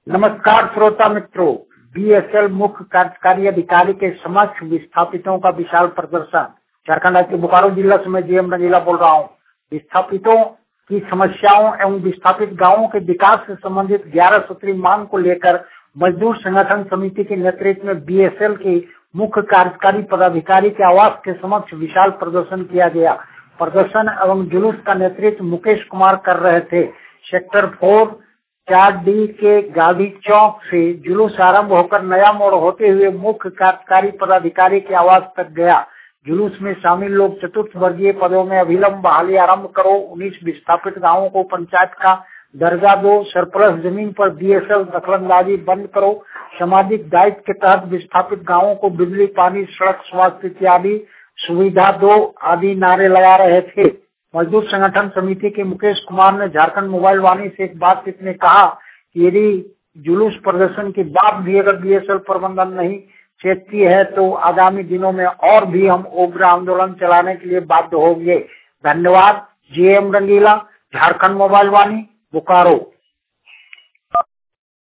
नमस्कार श्रोता मित्रों, बीएसएल मुख्य कार्यकारी अधिकारी के समक्ष विस्थापितों का विशाल प्रदर्शन। झारखंड राज्य के बोकारो जिला से मैं जीएम रंगीला बोल रहा हूँ। विस्थापितों की समस्याओं एवं विस्थापित गांवों के विकास से संबंधित 11 सूत्रीय मांग को लेकर मजदूर संगठन समिति के नेतृत्व में बीएसएल के मुख्य कार्यकारी पदाधिकारी के आवास के समक्ष विशाल प्रदर्शन किया गया। प्रदर्शन एवं जुलूस का नेतृत्व मुकेश कुमार कर रहे थे। सेक्टर 4D के गांधी चौक से जुलूस आरंभ होकर नया मोड़ होते हुए मुख्य कार्यकारी पदाधिकारी के आवास तक गया। जुलूस में शामिल लोग चतुर्थ वर्गीय पदों में अविलंब बहाली आरंभ करो, 19 विस्थापित गांवों को पंचायत का दर्जा दो, सरप्लस जमीन पर बीएसएल दखलंदाजी बंद करो, सामाजिक दायित्व के तहत विस्थापित गांवों को बिजली, पानी, सड़क, स्वास्थ्य इत्यादि सुविधा दो आदि नारे लगा रहे थे। मजदूर संगठन समिति के मुकेश कुमार ने झारखंड मोबाइल वाणी से एक बातचीत में कहा कि यदि जुलूस प्रदर्शन के बाद भी अगर बीएसएल प्रबंधन नहीं चेतती है तो आगामी दिनों में और भी हम उग्र आंदोलन चलाने के लिए बाध्य होंगे। धन्यवाद। GM Rangila, Jharkhand mobile Vani, Bokaro.